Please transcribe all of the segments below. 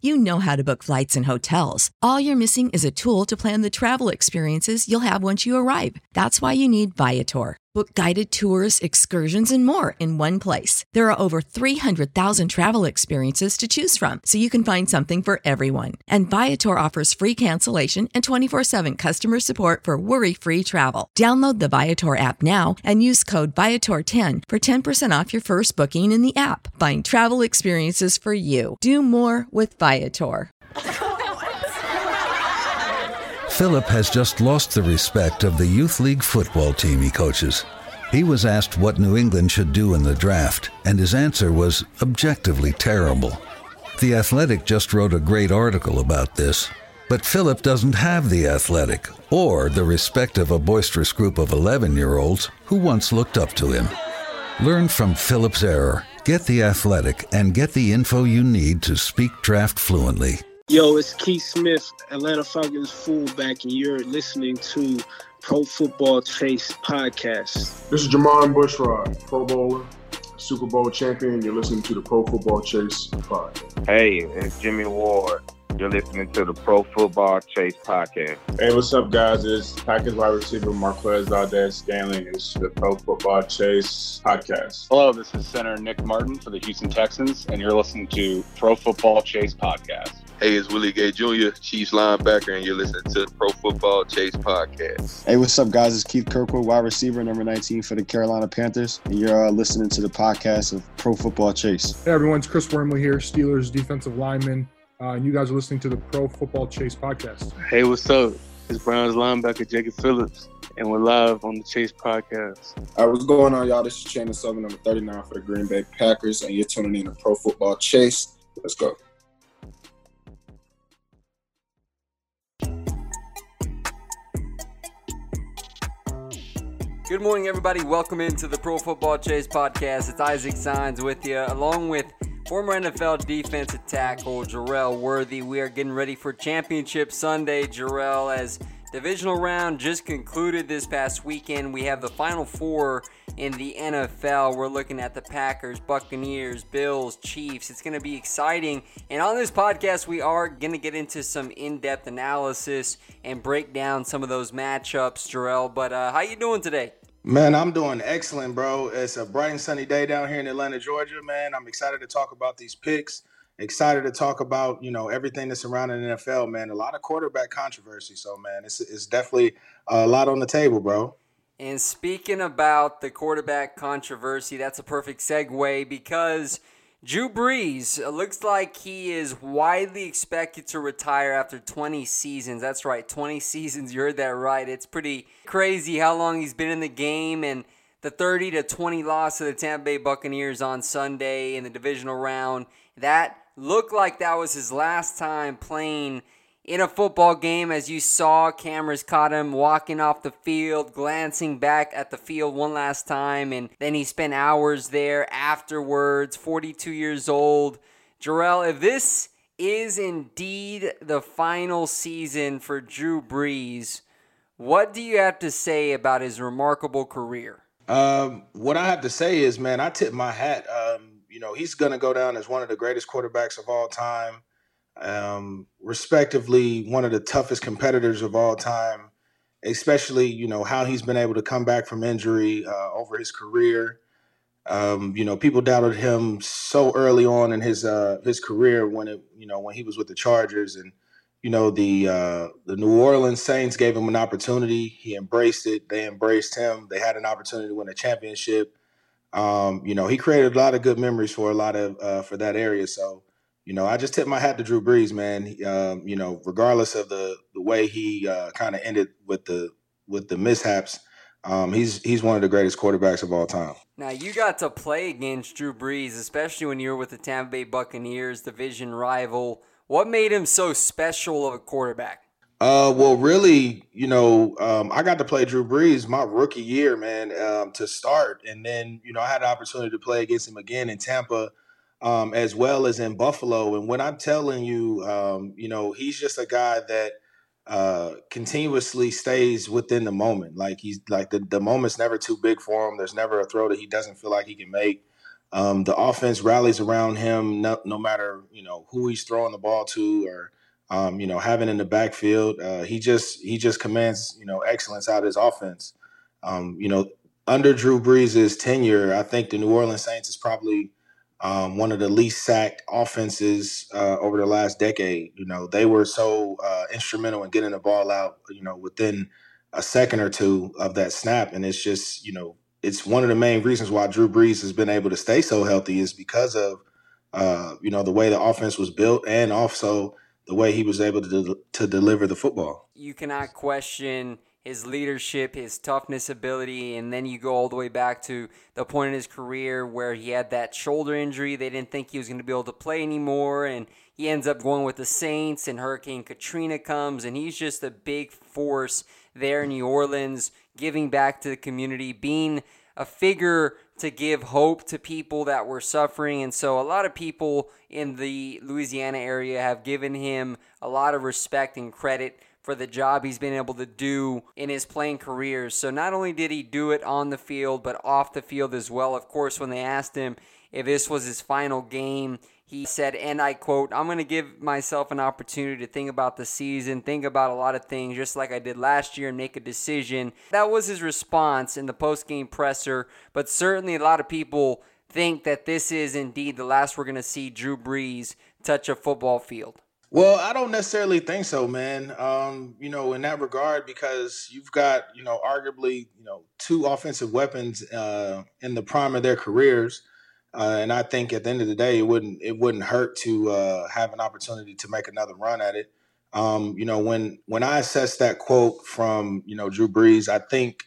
You know how to book flights and hotels. All you're missing is a tool to plan the travel experiences you'll have once you arrive. That's why you need Viator. Book guided tours, excursions, and more in one place. There are over 300,000 travel experiences to choose from, so you can find something for everyone. And Viator offers free cancellation and 24/7 customer support for worry-free travel. Download the Viator app now and use code Viator10 for 10% off your first booking in the app. Find travel experiences for you. Do more with Viator. Philip has just lost the respect of the youth league football team he coaches. He was asked what New England should do in the draft, and his answer was objectively terrible. The Athletic just wrote a great article about this, but Philip doesn't have the Athletic or the respect of a boisterous group of 11-year-olds who once looked up to him. Learn from Philip's error, get the Athletic, and get the info you need to speak draft fluently. Yo, it's Keith Smith, Atlanta Falcons fullback, and you're listening to Pro Football Chase podcast. This is Jamon Bushrod, Pro Bowler, Super Bowl champion. You're listening to the Pro Football Chase podcast. Hey, it's Jimmy Ward. You're listening to the Pro Football Chase podcast. Hey, what's up, guys? It's Packers wide receiver Marquez Valdez-Scantling. It's the Pro Football Chase podcast. Hello, this is center Nick Martin for the Houston Texans, and you're listening to Pro Football Chase podcast. Hey, it's Willie Gay Jr., Chiefs linebacker, and you're listening to the Pro Football Chase podcast. Hey, what's up, guys? It's Keith Kirkwood, wide receiver, number 19 for the Carolina Panthers, and you're listening to the podcast of Pro Football Chase. Hey, everyone. It's Chris Wormley here, Steelers defensive lineman, and you guys are listening to the Pro Football Chase podcast. Hey, what's up? It's Browns linebacker Jacob Phillips, and we're live on the Chase podcast. All right, what's going on, y'all? This is Chandler Sullivan, number 39 for the Green Bay Packers, and you're tuning in to Pro Football Chase. Let's go. Good morning, everybody. Welcome into the Pro Football Chase podcast. It's Isaac Signs with you, along with former NFL defensive tackle Jerrell Worthy. We are getting ready for Championship Sunday, Jerrell, as divisional round just concluded this past weekend. We have the Final Four in the NFL. We're looking at the Packers, Buccaneers, Bills, Chiefs. It's going to be exciting. And on this podcast, we are going to get into some in-depth analysis and break down some of those matchups, Jerrell. But how you doing today? Man, I'm doing excellent, bro. It's a bright and sunny day down here in Atlanta, Georgia, man. I'm excited to talk about these picks. Excited to talk about, everything that's surrounding the NFL, man. A lot of quarterback controversy. So, man, it's definitely a lot on the table, bro. And speaking about the quarterback controversy, that's a perfect segue because Drew Brees, looks like he is widely expected to retire after 20 seasons. That's right, 20 seasons. You heard that right. It's pretty crazy how long he's been in the game, and the 30-20 loss to the Tampa Bay Buccaneers on Sunday in the divisional round, that looked like that was his last time playing in a football game. As you saw, cameras caught him walking off the field, glancing back at the field one last time, and then he spent hours there afterwards, 42 years old. Jerrell, if this is indeed the final season for Drew Brees, what do you have to say about his remarkable career? What I have to say is, man, I tip my hat. He's going to go down as one of the greatest quarterbacks of all time. Respectively, one of the toughest competitors of all time, especially, how he's been able to come back from injury over his career. People doubted him so early on in his career when he was with the Chargers, and, the New Orleans Saints gave him an opportunity. He embraced it. They embraced him. They had an opportunity to win a championship. He created a lot of good memories for that area. So, I just tip my hat to Drew Brees, man. Regardless of the way he kind of ended with the mishaps, he's one of the greatest quarterbacks of all time. Now, you got to play against Drew Brees, especially when you were with the Tampa Bay Buccaneers, division rival. What made him so special of a quarterback? Well, really, I got to play Drew Brees my rookie year, man, to start. And then, I had the opportunity to play against him again in Tampa, as well as in Buffalo. And when I'm telling you, he's just a guy that continuously stays within the moment. Like he's like the moment's never too big for him. There's never a throw that he doesn't feel like he can make. The offense rallies around him no matter, who he's throwing the ball to or, having in the backfield. He just commands, excellence out of his offense. Under Drew Brees' tenure, I think the New Orleans Saints is probably one of the least sacked offenses over the last decade. They were so instrumental in getting the ball out, within a second or two of that snap. And it's just, it's one of the main reasons why Drew Brees has been able to stay so healthy is because of, the way the offense was built and also the way he was able to deliver the football. You cannot question his leadership, his toughness ability, and then you go all the way back to the point in his career where he had that shoulder injury. They didn't think he was going to be able to play anymore, and he ends up going with the Saints, and Hurricane Katrina comes, and he's just a big force there in New Orleans, giving back to the community, being a figure to give hope to people that were suffering. And so a lot of people in the Louisiana area have given him a lot of respect and credit for the job he's been able to do in his playing career. So not only did he do it on the field, but off the field as well. Of course, when they asked him if this was his final game, he said, and I quote, "I'm going to give myself an opportunity to think about the season, think about a lot of things, just like I did last year, and make a decision." That was his response in the post-game presser, but certainly a lot of people think that this is indeed the last we're going to see Drew Brees touch a football field. Well, I don't necessarily think so, man. In that regard, because you've got, arguably, two offensive weapons in the prime of their careers. And I think at the end of the day, it wouldn't hurt to have an opportunity to make another run at it. When I assess that quote from, Drew Brees, I think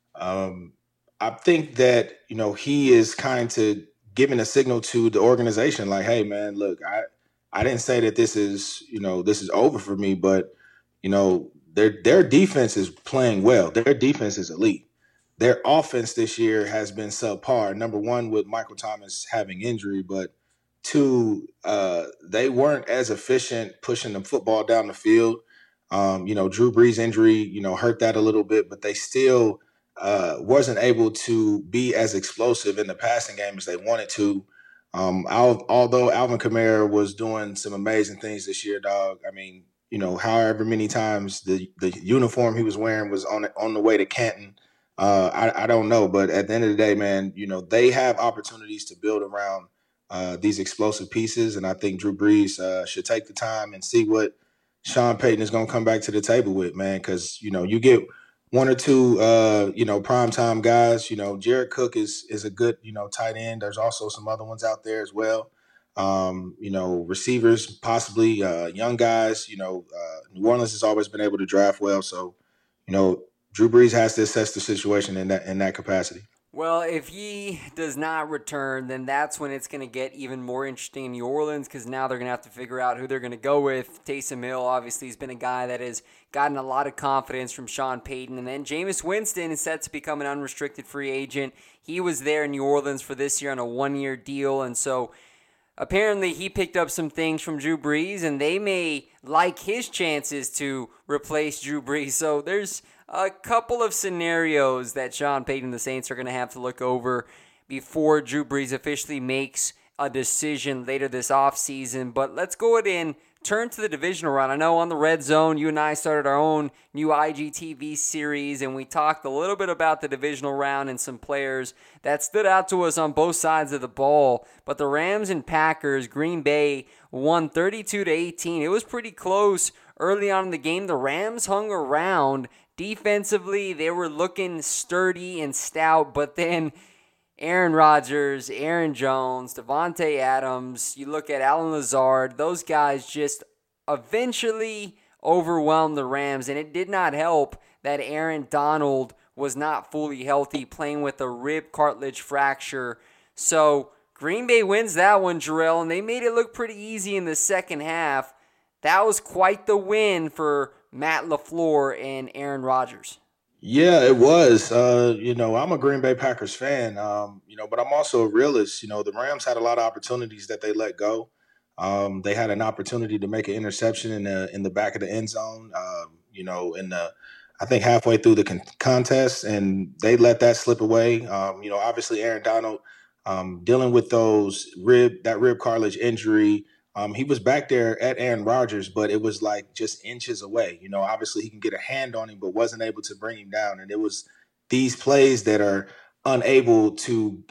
that, he is kind of giving a signal to the organization like, hey, man, look, I didn't say that this is over for me, but, their defense is playing well. Their defense is elite. Their offense this year has been subpar. Number one, with Michael Thomas having injury, but two, they weren't as efficient pushing the football down the field. Drew Brees' injury, hurt that a little bit, but they still wasn't able to be as explosive in the passing game as they wanted to. Although Alvin Kamara was doing some amazing things this year, dog. I mean, however many times the uniform he was wearing was on the way to Canton. I don't know, but at the end of the day, man, they have opportunities to build around these explosive pieces, and I think Drew Brees should take the time and see what Sean Payton is going to come back to the table with, man, because, you get one or two, primetime guys. Jared Cook is a good, tight end. There's also some other ones out there as well. Receivers, possibly young guys. New Orleans has always been able to draft well, so, Drew Brees has to assess the situation in that capacity. Well, if he does not return, then that's when it's going to get even more interesting in New Orleans, because now they're going to have to figure out who they're going to go with. Taysom Hill, obviously, has been a guy that has gotten a lot of confidence from Sean Payton. And then Jameis Winston is set to become an unrestricted free agent. He was there in New Orleans for this year on a one-year deal, and so apparently he picked up some things from Drew Brees, and they may like his chances to replace Drew Brees. So there's a couple of scenarios that Sean Payton and the Saints are going to have to look over before Drew Brees officially makes a decision later this offseason. But let's go ahead and turn to the divisional round. I know on the Red Zone, you and I started our own new IGTV series, and we talked a little bit about the divisional round and some players that stood out to us on both sides of the ball. But the Rams and Packers, Green Bay won 32-18. It was pretty close early on in the game. The Rams hung around. Defensively, they were looking sturdy and stout, but then Aaron Rodgers, Aaron Jones, Devontae Adams, you look at Allen Lazard, those guys just eventually overwhelmed the Rams, and it did not help that Aaron Donald was not fully healthy, playing with a rib cartilage fracture. So Green Bay wins that one, Jarrell, and they made it look pretty easy in the second half. That was quite the win for Matt LaFleur and Aaron Rodgers. Yeah, it was. I'm a Green Bay Packers fan, but I'm also a realist. The Rams had a lot of opportunities that they let go. They had an opportunity to make an interception in the back of the end zone, I think halfway through the contest, and they let that slip away. Obviously Aaron Donald dealing with that rib cartilage injury. He was back there at Aaron Rodgers, but it was like just inches away. You know, obviously he can get a hand on him, but wasn't able to bring him down. And it was these plays that are unable to,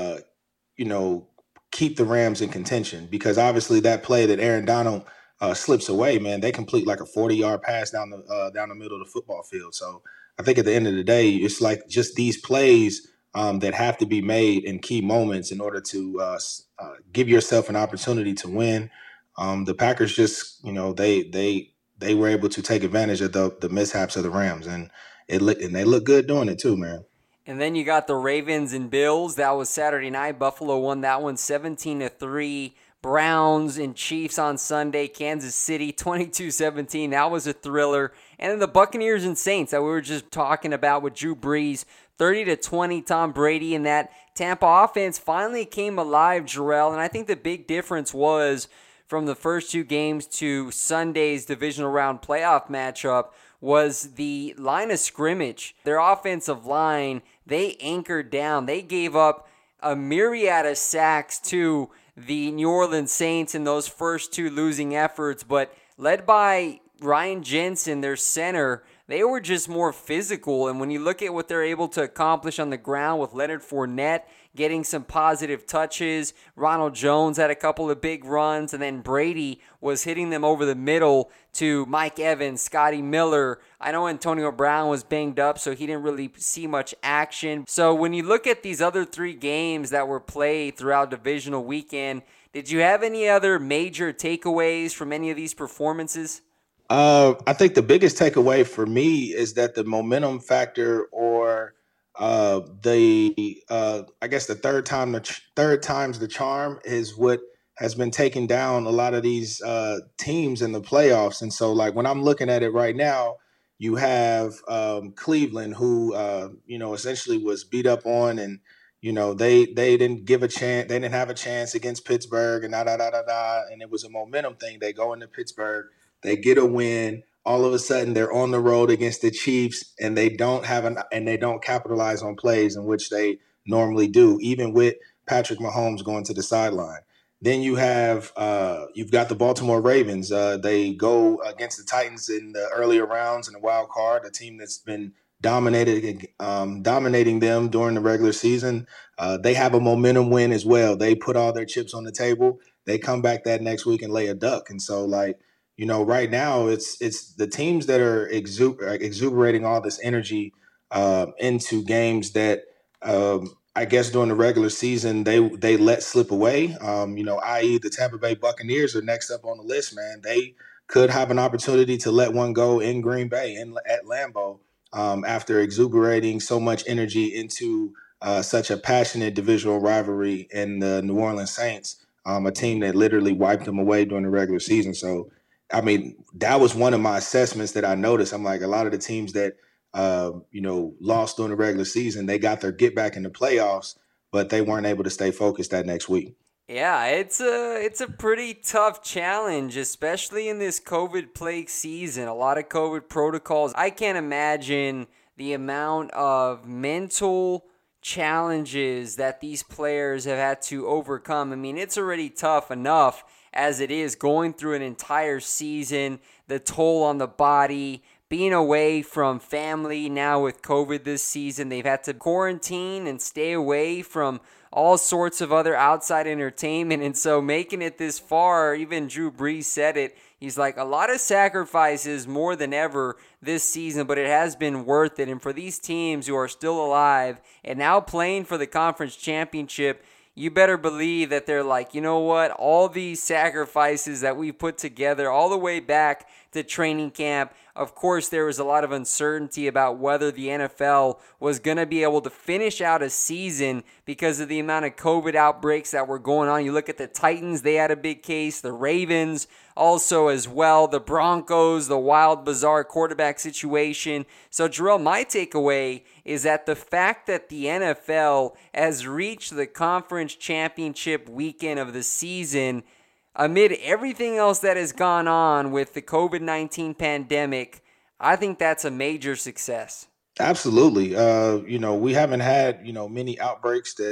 keep the Rams in contention, because obviously that play that Aaron Donald slips away, man, they complete like a 40-yard pass down the middle of the football field. So I think at the end of the day, it's like just these plays that have to be made in key moments in order to give yourself an opportunity to win. The Packers just, they were able to take advantage of the mishaps of the Rams, and they look good doing it too, man. And then you got the Ravens and Bills. That was Saturday night. Buffalo won that one 17-3. Browns and Chiefs on Sunday. Kansas City 22-17. That was a thriller. And then the Buccaneers and Saints that we were just talking about with Drew Brees. 30-20, Tom Brady, and that Tampa offense finally came alive, Jarrell. And I think the big difference was from the first two games to Sunday's divisional round playoff matchup was the line of scrimmage. Their offensive line, they anchored down. They gave up a myriad of sacks to the New Orleans Saints in those first two losing efforts, but led by Ryan Jensen, their center, they were just more physical. And when you look at what they're able to accomplish on the ground with Leonard Fournette getting some positive touches, Ronald Jones had a couple of big runs, and then Brady was hitting them over the middle to Mike Evans, Scotty Miller. I know Antonio Brown was banged up, so he didn't really see much action. So when you look at these other three games that were played throughout divisional weekend, did you have any other major takeaways from any of these performances? I think the biggest takeaway for me is that the momentum factor, or I guess the third time's the charm, is what has been taking down a lot of these teams in the playoffs. And so, like, when I'm looking at it right now, you have Cleveland, who essentially was beat up on, and they didn't give a chance. They didn't have a chance against Pittsburgh, and and it was a momentum thing. They go into Pittsburgh, they get a win. All of a sudden, they're on the road against the Chiefs, and they don't capitalize on plays in which they normally do, even with Patrick Mahomes going to the sideline. Then you have you've got the Baltimore Ravens. They go against the Titans in the earlier rounds in the wild card, a team that's been dominating them during the regular season. They have a momentum win as well. They put all their chips on the table. They come back that next week and lay a duck. And so, right now it's the teams that are exuberating all this energy into games that I guess during the regular season they let slip away. I.e. the Tampa Bay Buccaneers are next up on the list, man. They could have an opportunity to let one go in Green Bay at Lambeau after exuberating so much energy into such a passionate divisional rivalry in the New Orleans Saints, a team that literally wiped them away during the regular season. So, I mean, that was one of my assessments that I noticed. I'm like, a lot of the teams that, lost during the regular season, they got their get back in the playoffs, but they weren't able to stay focused that next week. Yeah, it's a pretty tough challenge, especially in this COVID-plagued season. A lot of COVID protocols. I can't imagine the amount of mental challenges that these players have had to overcome. I mean, it's already tough enough as it is going through an entire season, the toll on the body, being away from family now with COVID this season. They've had to quarantine and stay away from all sorts of other outside entertainment. And so making it this far, even Drew Brees said it, he's like, a lot of sacrifices more than ever this season, but it has been worth it. And for these teams who are still alive and now playing for the conference championship, you better believe that they're like, you know what, all these sacrifices that we put together all the way back to training camp. Of course, there was a lot of uncertainty about whether the NFL was going to be able to finish out a season because of the amount of COVID outbreaks that were going on. You look at the Titans, they had a big case. The Ravens also as well. The Broncos, the wild, bizarre quarterback situation. So, Jarrell, my takeaway is that the fact that the NFL has reached the conference championship weekend of the season amid everything else that has gone on with the COVID-19 pandemic, I think that's a major success. Absolutely. We haven't had, many outbreaks that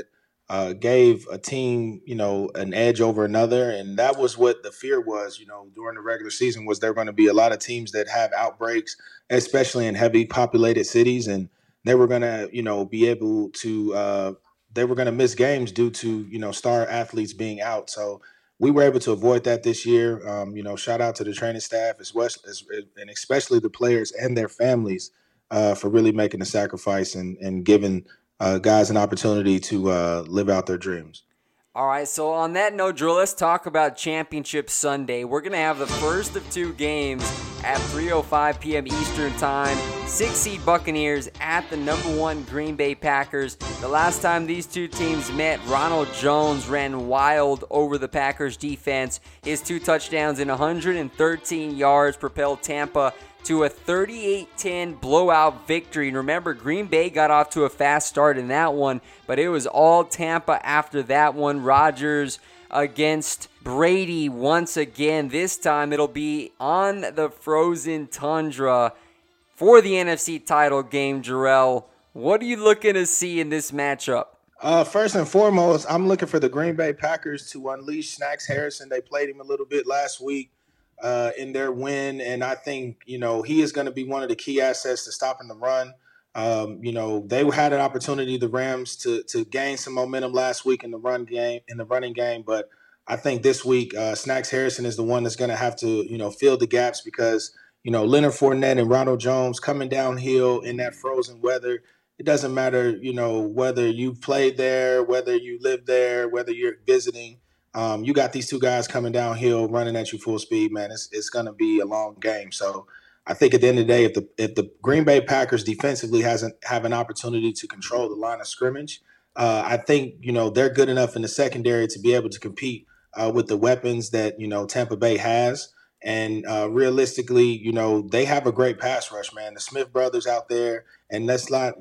gave a team, an edge over another. And that was what the fear was, during the regular season, was there going to be a lot of teams that have outbreaks, especially in heavy populated cities. And they were going to, be able to, they were going to miss games due to, star athletes being out. So we were able to avoid that this year. Shout out to the training staff and especially the players and their families for really making the sacrifice and giving guys an opportunity to live out their dreams. All right, so on that note, Drew, let's talk about Championship Sunday. We're going to have the first of two games at 3:05 p.m. Eastern Time. 6-seed Buccaneers at the number 1 Green Bay Packers. The last time these two teams met, Ronald Jones ran wild over the Packers defense. His 2 touchdowns and 113 yards propelled Tampa to a 38-10 blowout victory. And remember, Green Bay got off to a fast start in that one, but it was all Tampa after that one. Rodgers against Brady once again. This time it'll be on the frozen tundra for the NFC title game. Jarrell, what are you looking to see in this matchup? First and foremost, I'm looking for the Green Bay Packers to unleash Snacks Harrison. They played him a little bit last week in their win, and I think, he is going to be one of the key assets to stopping the run. They had an opportunity, the Rams, to gain some momentum last week in the running game, but I think this week Snacks Harrison is the one that's going to have to, fill the gaps because, Leonard Fournette and Ronald Jones coming downhill in that frozen weather. It doesn't matter, whether you played there, whether you live there, whether you're visiting. You got these two guys coming downhill, running at you full speed, man. It's going to be a long game. So I think at the end of the day, if the Green Bay Packers defensively have an opportunity to control the line of scrimmage, I think, they're good enough in the secondary to be able to compete with the weapons that, Tampa Bay has. And realistically, they have a great pass rush, man. The Smith brothers out there, and let's not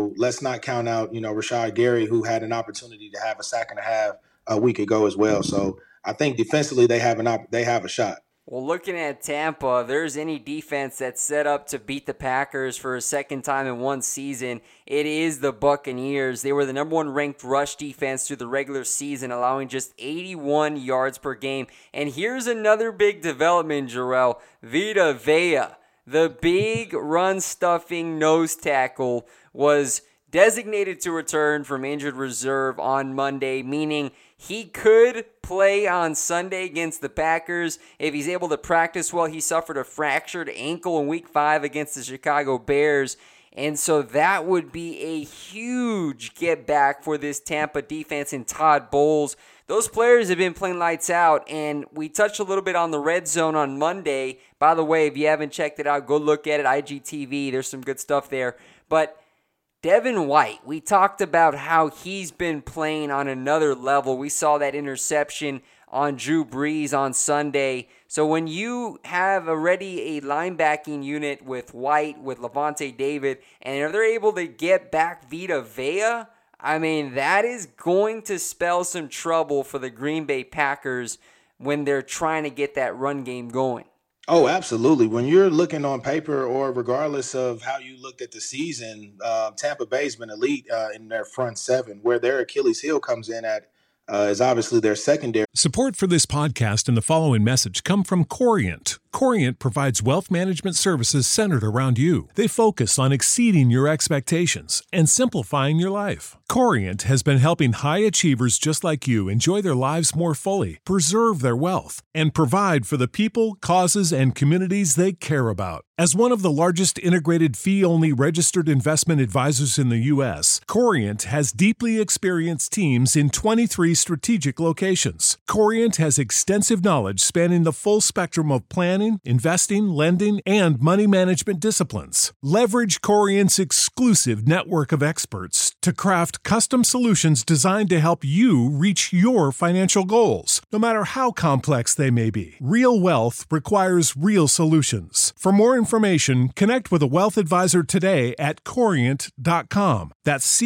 count out, Rashad Gary, who had an opportunity to have a sack and a half a week ago as well. So I think defensively they have a shot. Well, looking at Tampa, if there's any defense that's set up to beat the Packers for a second time in one season, it is the Buccaneers. They were the number 1 ranked rush defense through the regular season, allowing just 81 yards per game. And here's another big development, Jarrell. Vita Vea, the big run-stuffing nose tackle, was designated to return from injured reserve on Monday, meaning he could play on Sunday against the Packers if he's able to practice well. He suffered a fractured ankle in Week 5 against the Chicago Bears, and so that would be a huge get back for this Tampa defense and Todd Bowles. Those players have been playing lights out, and we touched a little bit on the Red Zone on Monday. By the way, if you haven't checked it out, go look at it, IGTV. There's some good stuff there. But Devin White, we talked about how he's been playing on another level. We saw that interception on Drew Brees on Sunday. So when you have already a linebacking unit with White, with Lavonte David, and they're able to get back Vita Vea, I mean, that is going to spell some trouble for the Green Bay Packers when they're trying to get that run game going. Oh, absolutely. When you're looking on paper or regardless of how you looked at the season, Tampa Bay's been elite in their front seven. Where their Achilles heel comes in at is obviously their secondary. Support for this podcast and the following message come from Corient. Corient provides wealth management services centered around you. They focus on exceeding your expectations and simplifying your life. Corient has been helping high achievers just like you enjoy their lives more fully, preserve their wealth, and provide for the people, causes, and communities they care about. As one of the largest integrated fee-only registered investment advisors in the U.S., Corient has deeply experienced teams in 23 strategic locations. Corient has extensive knowledge spanning the full spectrum of planning, investing, lending, and money management disciplines. Leverage Corient's exclusive network of experts to craft custom solutions designed to help you reach your financial goals, no matter how complex they may be. Real wealth requires real solutions. For more information, connect with a wealth advisor today at Corient.com. That's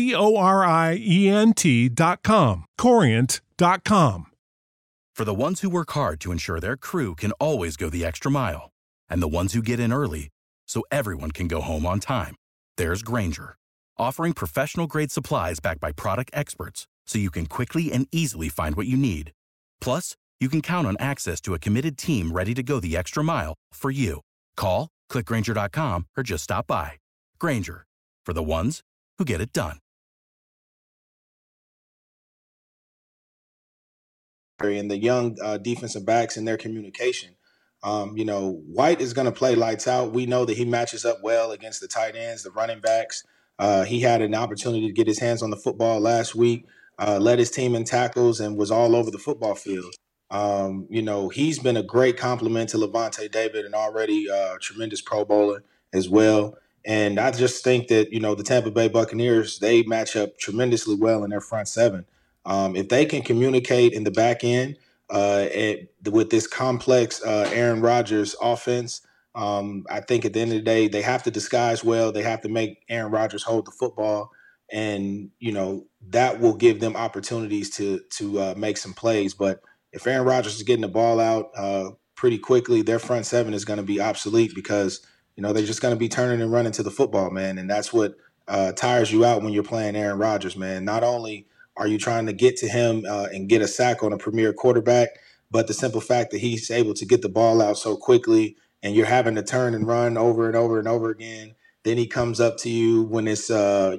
Corient.com. Corient.com. For the ones who work hard to ensure their crew can always go the extra mile, and the ones who get in early so everyone can go home on time, there's Grainger, offering professional-grade supplies backed by product experts so you can quickly and easily find what you need. Plus, you can count on access to a committed team ready to go the extra mile for you. Call, click Grainger.com, or just stop by. Grainger, for the ones who get it done. And the young defensive backs and their communication. White is going to play lights out. We know that he matches up well against the tight ends, the running backs. He had an opportunity to get his hands on the football last week, led his team in tackles, and was all over the football field. He's been a great compliment to Lavonte David, and already a tremendous Pro Bowler as well. And I just think that, the Tampa Bay Buccaneers, they match up tremendously well in their front seven. If they can communicate in the back end with this complex Aaron Rodgers offense, I think at the end of the day, they have to disguise well. They have to make Aaron Rodgers hold the football. And, that will give them opportunities to make some plays. But if Aaron Rodgers is getting the ball out pretty quickly, their front seven is going to be obsolete because, they're just going to be turning and running to the football, man. And that's what tires you out when you're playing Aaron Rodgers, man. Not only are you trying to get to him and get a sack on a premier quarterback, but the simple fact that he's able to get the ball out so quickly and you're having to turn and run over and over and over again. Then he comes up to you when it's, a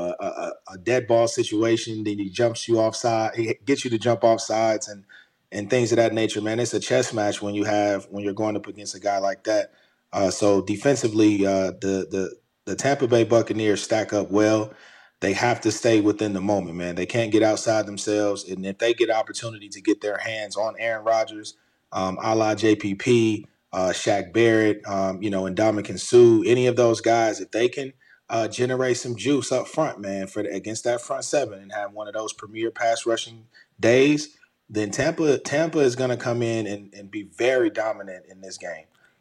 dead ball situation. Then he jumps you offside. He gets you to jump off sides and things of that nature, man. It's a chess match when you're going up against a guy like that. So defensively, the Tampa Bay Buccaneers stack up well. They have to stay within the moment, man. They can't get outside themselves. And if they get opportunity to get their hands on Aaron Rodgers, a la JPP, Shaq Barrett, and Ndamukong Suh, any of those guys, if they can generate some juice up front, man, against that front seven and have one of those premier pass rushing days, then Tampa is going to come in and be very dominant in this game.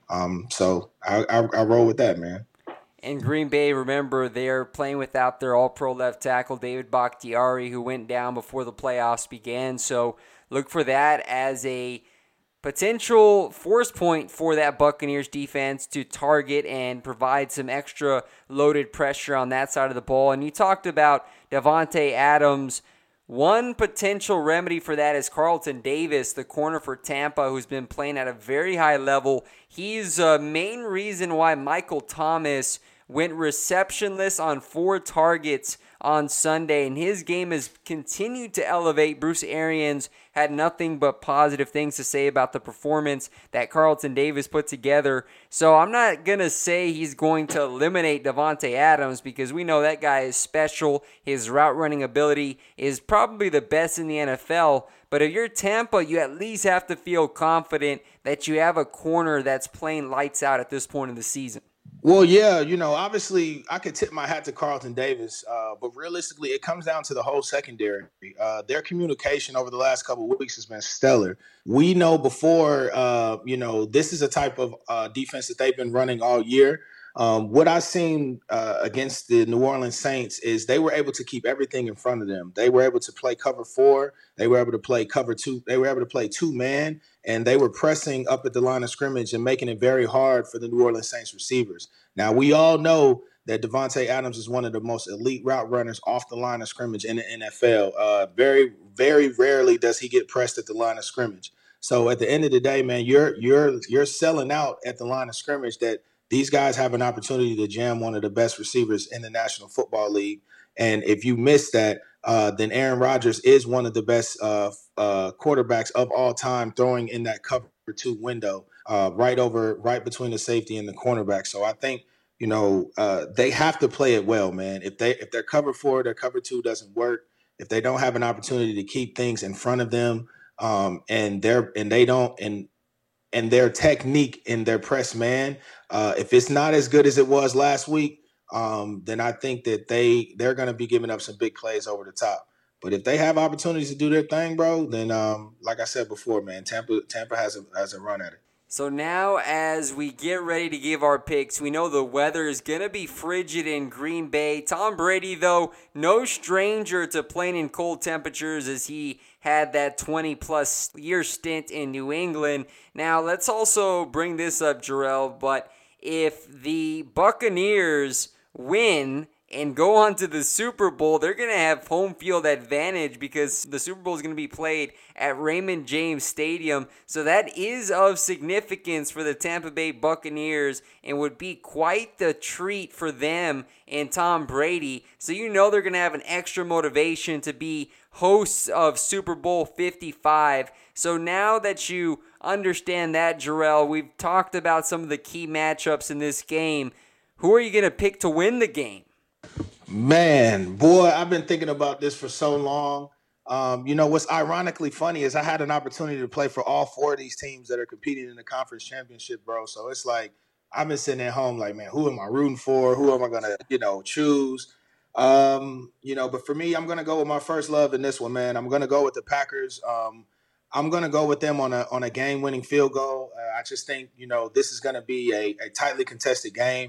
So I roll with that, man. In Green Bay, remember, they're playing without their all-pro left tackle, David Bakhtiari, who went down before the playoffs began. So look for that as a potential force point for that Buccaneers defense to target and provide some extra loaded pressure on that side of the ball. And you talked about Davante Adams. One potential remedy for that is Carlton Davis, the corner for Tampa, who's been playing at a very high level. He's a main reason why Michael Thomas went receptionless on 4 targets on Sunday, and his game has continued to elevate. Bruce Arians had nothing but positive things to say about the performance that Carlton Davis put together. So I'm not going to say he's going to eliminate Davante Adams because we know that guy is special. His route running ability is probably the best in the NFL. But if you're Tampa, you at least have to feel confident that you have a corner that's playing lights out at this point in the season. Well, yeah, obviously I could tip my hat to Carlton Davis, but realistically it comes down to the whole secondary. Their communication over the last couple of weeks has been stellar. We know before, this is a type of defense that they've been running all year. What I've seen against the New Orleans Saints is they were able to keep everything in front of them. They were able to play cover 4. They were able to play cover 2. They were able to play 2-man, and they were pressing up at the line of scrimmage and making it very hard for the New Orleans Saints receivers. Now, we all know that Davante Adams is one of the most elite route runners off the line of scrimmage in the NFL. Very, very rarely does he get pressed at the line of scrimmage. So at the end of the day, man, you're selling out at the line of scrimmage that these guys have an opportunity to jam one of the best receivers in the National Football League. And if you miss that, then Aaron Rodgers is one of the best quarterbacks of all time throwing in that cover 2 window, right between the safety and the cornerback. So I think, they have to play it well, man. If they're cover 4, their cover 2 doesn't work. If they don't have an opportunity to keep things in front of them, and their technique in their press man, if it's not as good as it was last week, then I think that they're going to be giving up some big plays over the top. But if they have opportunities to do their thing, bro, then like I said before, man, Tampa has a run at it. So now as we get ready to give our picks, we know the weather is going to be frigid in Green Bay. Tom Brady, though, no stranger to playing in cold temperatures as he had that 20-plus year stint in New England. Now, let's also bring this up, Jarrell, but if the Buccaneers win and go on to the Super Bowl, they're going to have home field advantage because the Super Bowl is going to be played at Raymond James Stadium. So that is of significance for the Tampa Bay Buccaneers and would be quite the treat for them and Tom Brady. So you know they're going to have an extra motivation to be hosts of Super Bowl 55. So now that you understand that, Jarrell, we've talked about some of the key matchups in this game. Who are you going to pick to win the game? Man, boy, I've been thinking about this for so long. What's ironically funny is I had an opportunity to play for all 4 of these teams that are competing in the conference championship, bro. So it's like I've been sitting at home like, man, who am I rooting for? Who am I going to, choose? But for me, I'm going to go with my first love in this one, man. I'm going to go with the Packers. I'm going to go with them on a game-winning field goal. I just think, this is going to be a tightly contested game.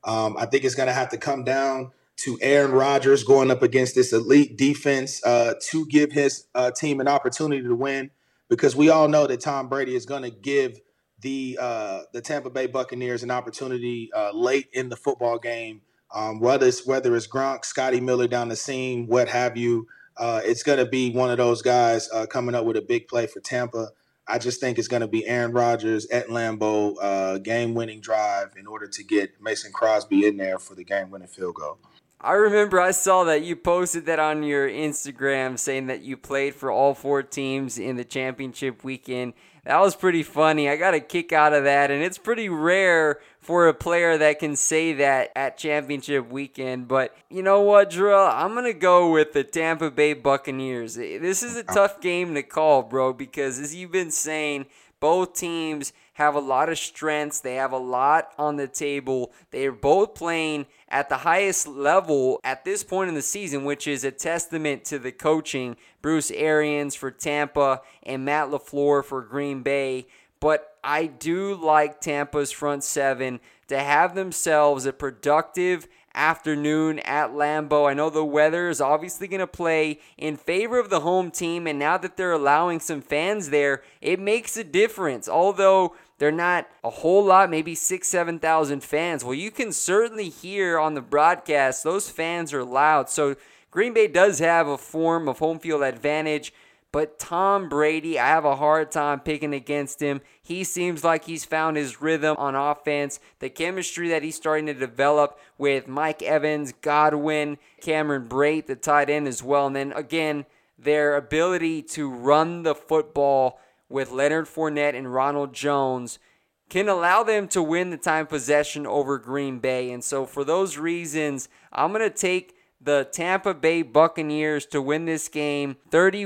I think it's going to have to come down to Aaron Rodgers going up against this elite defense to give his team an opportunity to win, because we all know that Tom Brady is going to give the Tampa Bay Buccaneers an opportunity late in the football game, whether it's Gronk, Scotty Miller down the seam, what have you. It's going to be one of those guys coming up with a big play for Tampa. I just think it's going to be Aaron Rodgers at Lambeau, game-winning drive in order to get Mason Crosby in there for the game-winning field goal. I remember I saw that you posted that on your Instagram saying that you played for all 4 teams in the championship weekend. That was pretty funny. I got a kick out of that, and it's pretty rare for a player that can say that at championship weekend. But you know what, Jarrell? I'm going to go with the Tampa Bay Buccaneers. This is a tough game to call, bro, because as you've been saying, both teams have a lot of strengths. They have a lot on the table. They are both playing at the highest level at this point in the season, which is a testament to the coaching. Bruce Arians for Tampa and Matt LaFleur for Green Bay. But I do like Tampa's front seven to have themselves a productive afternoon at Lambeau. I know the weather is obviously going to play in favor of the home team, and now that they're allowing some fans there, it makes a difference. Although they're not a whole lot, maybe 6,000-7,000 fans. Well, you can certainly hear on the broadcast, those fans are loud. So Green Bay does have a form of home field advantage. But Tom Brady, I have a hard time picking against him. He seems like he's found his rhythm on offense. The chemistry that he's starting to develop with Mike Evans, Godwin, Cameron Brate, the tight end as well. And then again, their ability to run the football with Leonard Fournette and Ronald Jones can allow them to win the time possession over Green Bay. And so for those reasons, I'm going to take the Tampa Bay Buccaneers to win this game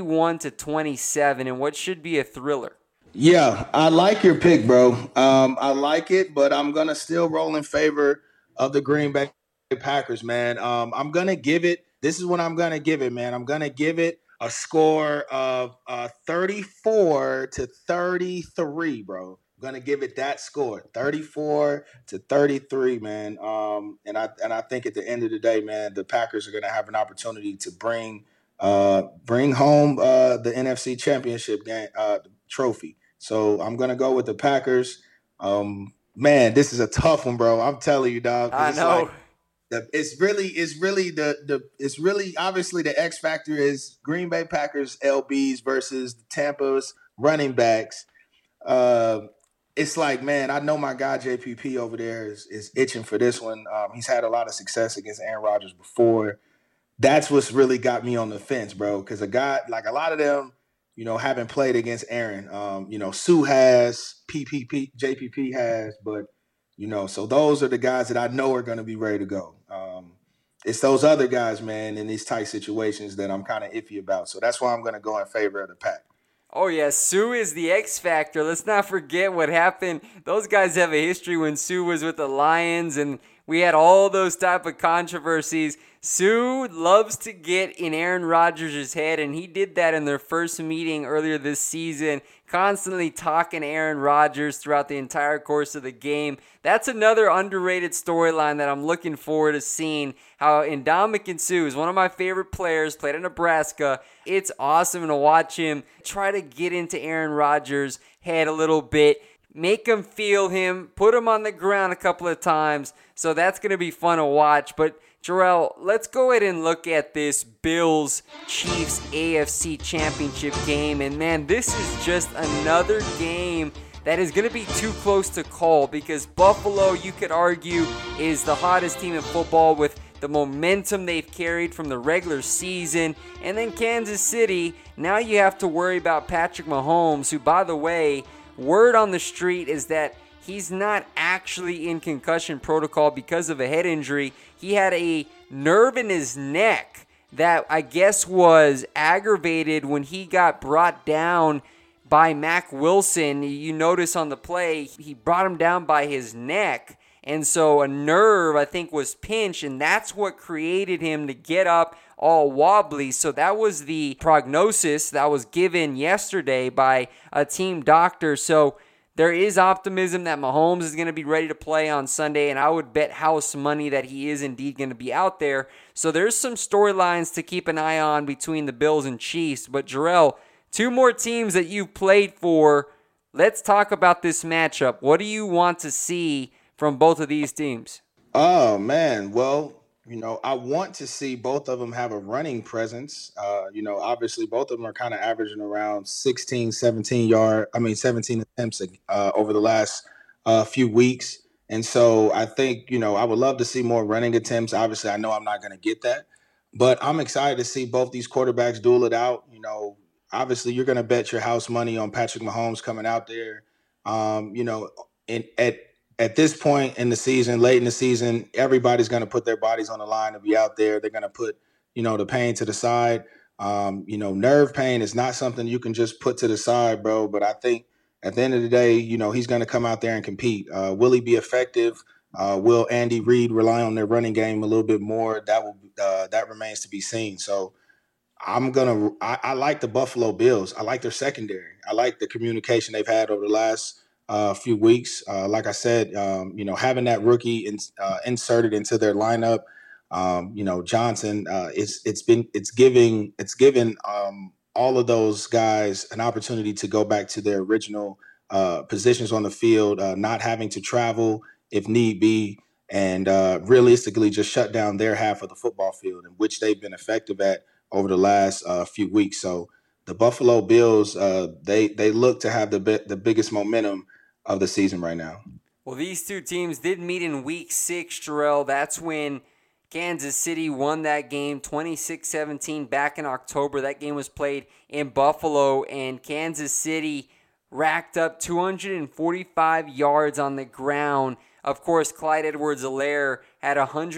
31-27 in what should be a thriller. Yeah, I like your pick, bro. I like it, but I'm going to still roll in favor of the Green Bay Packers, man. I'm going to give it – this is what I'm going to give it, man. I'm going to give it a score of 34-33, bro. I'm going to give it that score, 34-33, man. And I think at the end of the day, man, the Packers are going to have an opportunity to bring home the NFC Championship game trophy. So I'm going to go with the Packers. Man, this is a tough one, bro. I'm telling you, dog. I know. It's really obviously the X factor is Green Bay Packers LBs versus the Tampa's running backs. It's like, man, I know my guy JPP over there is itching for this one. He's had a lot of success against Aaron Rodgers before. That's what's really got me on the fence, bro. Because a guy like a lot of them, haven't played against Aaron. Sue has, JPP has, but so those are the guys that I know are going to be ready to go. It's those other guys, man, in these tight situations that I'm kind of iffy about. So that's why I'm going to go in favor of the Pack. Oh, yeah, Sue is the X factor. Let's not forget what happened. Those guys have a history when Sue was with the Lions, and we had all those type of controversies. Sue loves to get in Aaron Rodgers' head, and he did that in their first meeting earlier this season, constantly talking Aaron Rodgers throughout the entire course of the game. That's another underrated storyline that I'm looking forward to seeing, how Ndamukong Suh is one of my favorite players, played in Nebraska. It's awesome to watch him try to get into Aaron Rodgers' head a little bit, make him feel him, put him on the ground a couple of times. So that's going to be fun to watch. But Jarrell, let's go ahead and look at this Bills-Chiefs AFC Championship game. And, man, this is just another game that is going to be too close to call because Buffalo, you could argue, is the hottest team in football with the momentum they've carried from the regular season. And then Kansas City, now you have to worry about Patrick Mahomes, who, by the way, word on the street is that he's not actually in concussion protocol because of a head injury. He had a nerve in his neck that I guess was aggravated when he got brought down by Mack Wilson. You notice on the play, he brought him down by his neck. And so a nerve, I think, was pinched, and that's what created him to get up all wobbly. So that was the prognosis that was given yesterday by a team doctor. So there is optimism that Mahomes is going to be ready to play on Sunday, and I would bet house money that he is indeed going to be out there. So there's some storylines to keep an eye on between the Bills and Chiefs. But Jarrell, two more teams that you've played for. Let's talk about this matchup. What do you want to see from both of these teams? Oh, man. Well, I want to see both of them have a running presence. Obviously both of them are kind of averaging around 17 attempts over the last few weeks. And so I think, I would love to see more running attempts. Obviously, I know I'm not going to get that, but I'm excited to see both these quarterbacks duel it out. Obviously you're going to bet your house money on Patrick Mahomes coming out there. At this point in the season, late in the season, everybody's going to put their bodies on the line to be out there. They're going to put, the pain to the side. Nerve pain is not something you can just put to the side, bro. But I think at the end of the day, he's going to come out there and compete. Will he be effective? Will Andy Reid rely on their running game a little bit more? That remains to be seen. So I like the Buffalo Bills. I like their secondary. I like the communication they've had over the last few weeks. Like I said, having that rookie inserted into their lineup, Johnson, it's given all of those guys an opportunity to go back to their original positions on the field, not having to travel if need be, and realistically just shut down their half of the football field, in which they've been effective at over the last few weeks. So the Buffalo Bills, they look to have the biggest momentum of the season right now. Well, these two teams did meet in Week 6, Jarrell. That's when Kansas City won that game 26-17 back in October. That game was played in Buffalo, and Kansas City racked up 245 yards on the ground. Of course, Clyde Edwards-Helaire had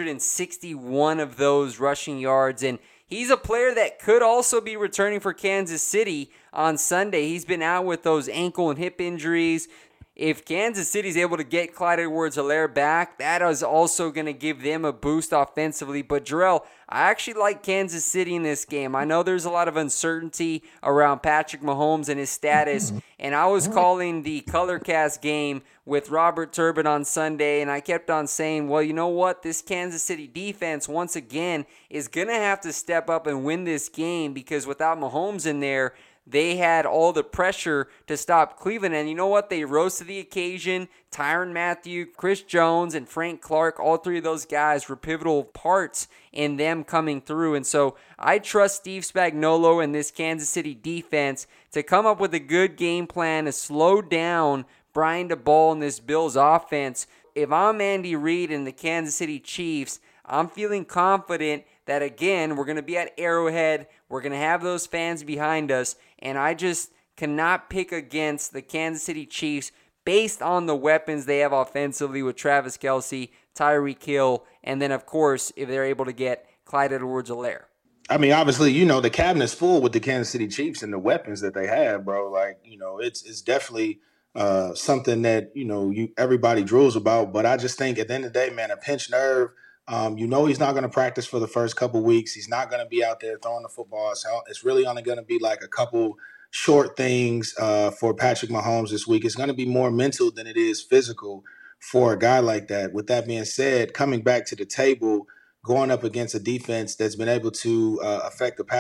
161 of those rushing yards, and he's a player that could also be returning for Kansas City on Sunday. He's been out with those ankle and hip injuries. If Kansas City is able to get Clyde Edwards-Helaire back, that is also going to give them a boost offensively. But, Jarrell, I actually like Kansas City in this game. I know there's a lot of uncertainty around Patrick Mahomes and his status, and I was calling the ColorCast game with Robert Turbin on Sunday, and I kept on saying, well, you know what? This Kansas City defense, once again, is going to have to step up and win this game because without Mahomes in there, they had all the pressure to stop Cleveland, and you know what? They rose to the occasion. Tyrann Mathieu, Chris Jones, and Frank Clark, all three of those guys were pivotal parts in them coming through. And so I trust Steve Spagnuolo and this Kansas City defense to come up with a good game plan to slow down Brian Daboll and this Bills offense. If I'm Andy Reid and the Kansas City Chiefs, I'm feeling confident that, again, we're going to be at Arrowhead. We're going to have those fans behind us, and I just cannot pick against the Kansas City Chiefs based on the weapons they have offensively with Travis Kelce, Tyreek Hill, and then, of course, if they're able to get Clyde Edwards-Helaire. I mean, obviously, the cabinet's full with the Kansas City Chiefs and the weapons that they have, bro. Like, it's definitely something that, everybody drools about. But I just think at the end of the day, man, a pinched nerve, he's not going to practice for the first couple weeks. He's not going to be out there throwing the football. So it's really only going to be like a couple short things for Patrick Mahomes this week. It's going to be more mental than it is physical for a guy like that. With that being said, coming back to the table, going up against a defense that's been able to affect the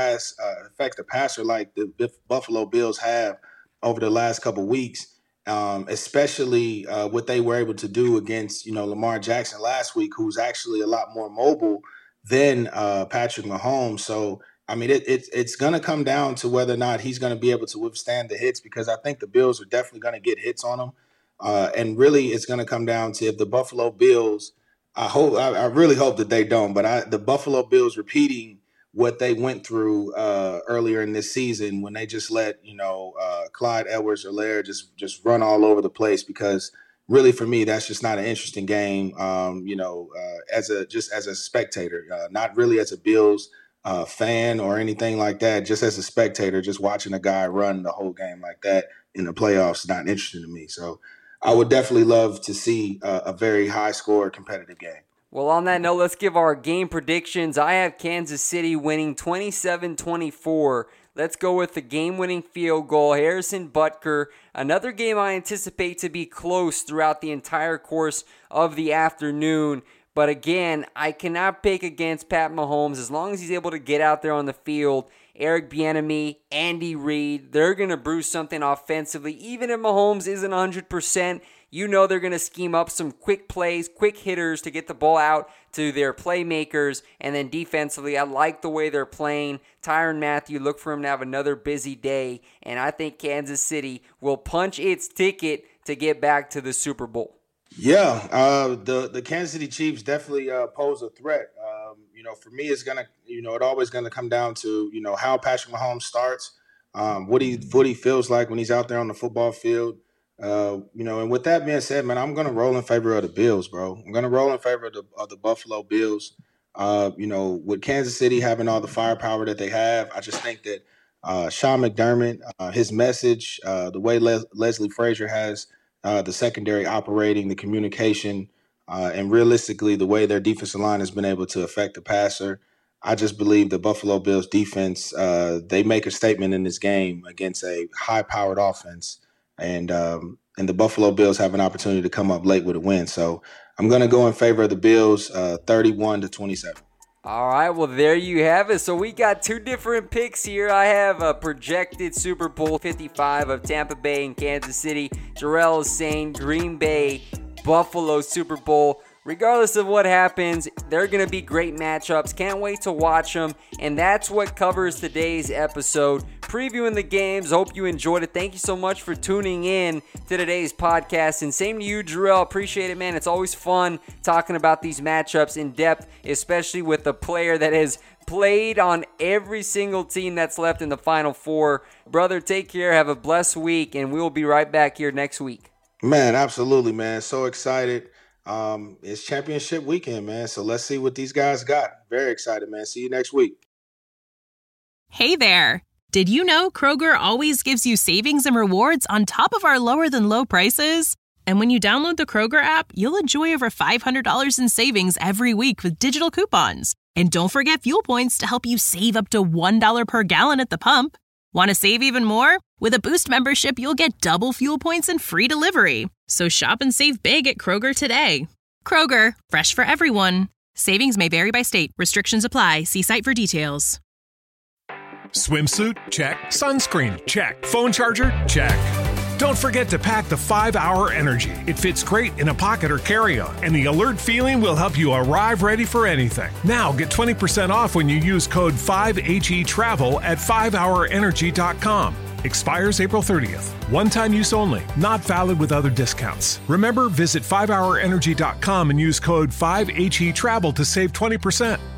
passer like the Buffalo Bills have over the last couple weeks, especially what they were able to do against, Lamar Jackson last week, who's actually a lot more mobile than Patrick Mahomes. So, I mean, it's going to come down to whether or not he's going to be able to withstand the hits, because I think the Bills are definitely going to get hits on him. And really, it's going to come down to if the Buffalo Bills, I really hope that they don't, but the Buffalo Bills repeating what they went through earlier in this season when they just let, Clyde Edwards-Helaire just run all over the place, because really for me, that's just not an interesting game, as a spectator, not really as a Bills fan or anything like that, just as a spectator, just watching a guy run the whole game like that in the playoffs is not interesting to me. So I would definitely love to see a very high-score competitive game. Well, on that note, let's give our game predictions. I have Kansas City winning 27-24. Let's go with the game-winning field goal. Harrison Butker. Another game I anticipate to be close throughout the entire course of the afternoon. But again, I cannot pick against Pat Mahomes as long as he's able to get out there on the field. Eric Bieniemy, Andy Reid, they're going to brew something offensively. Even if Mahomes isn't 100%, you know they're going to scheme up some quick plays, quick hitters to get the ball out to their playmakers. And then defensively, I like the way they're playing. Tyrann Mathieu, look for him to have another busy day. And I think Kansas City will punch its ticket to get back to the Super Bowl. Yeah, the Kansas City Chiefs definitely pose a threat. For me, it's gonna, it always gonna come down to, how Patrick Mahomes starts, what he feels like when he's out there on the football field. And with that being said, man, I'm gonna roll in favor of the Bills, bro. I'm gonna roll in favor of the Buffalo Bills. With Kansas City having all the firepower that they have, I just think that Sean McDermott, his message, the way Leslie Frazier has the secondary operating, the communication, and realistically the way their defensive line has been able to affect the passer. I just believe the Buffalo Bills defense, they make a statement in this game against a high-powered offense, and the Buffalo Bills have an opportunity to come up late with a win. So I'm going to go in favor of the Bills, 31-27. All right, well, there you have it. So we got two different picks here. I have a projected Super Bowl 55 of Tampa Bay and Kansas City. Jarrell is saying Green Bay, Buffalo Super Bowl. Regardless of what happens, they're going to be great matchups. Can't wait to watch them. And that's what covers today's episode. Previewing the games. Hope you enjoyed it. Thank you so much for tuning in to today's podcast. And same to you, Jarrell. Appreciate it, man. It's always fun talking about these matchups in depth, especially with a player that has played on every single team that's left in the Final Four. Brother, take care. Have a blessed week. And we will be right back here next week. Man, absolutely, man. So excited. It's championship weekend, man. So let's see what these guys got. Very excited, man. See you next week. Hey there. Did you know Kroger always gives you savings and rewards on top of our lower than low prices? And when you download the Kroger app, you'll enjoy over $500 in savings every week with digital coupons. And don't forget fuel points to help you save up to $1 per gallon at the pump. Want to save even more? With a Boost membership, you'll get double fuel points and free delivery. So shop and save big at Kroger today. Kroger, fresh for everyone. Savings may vary by state. Restrictions apply. See site for details. Swimsuit? Check. Sunscreen? Check. Phone charger? Check. Don't forget to pack the 5-Hour Energy. It fits great in a pocket or carry-on, and the alert feeling will help you arrive ready for anything. Now get 20% off when you use code 5HETRAVEL at 5hourenergy.com. Expires April 30th. One-time use only. Not valid with other discounts. Remember, visit 5hourenergy.com and use code 5HETRAVEL to save 20%.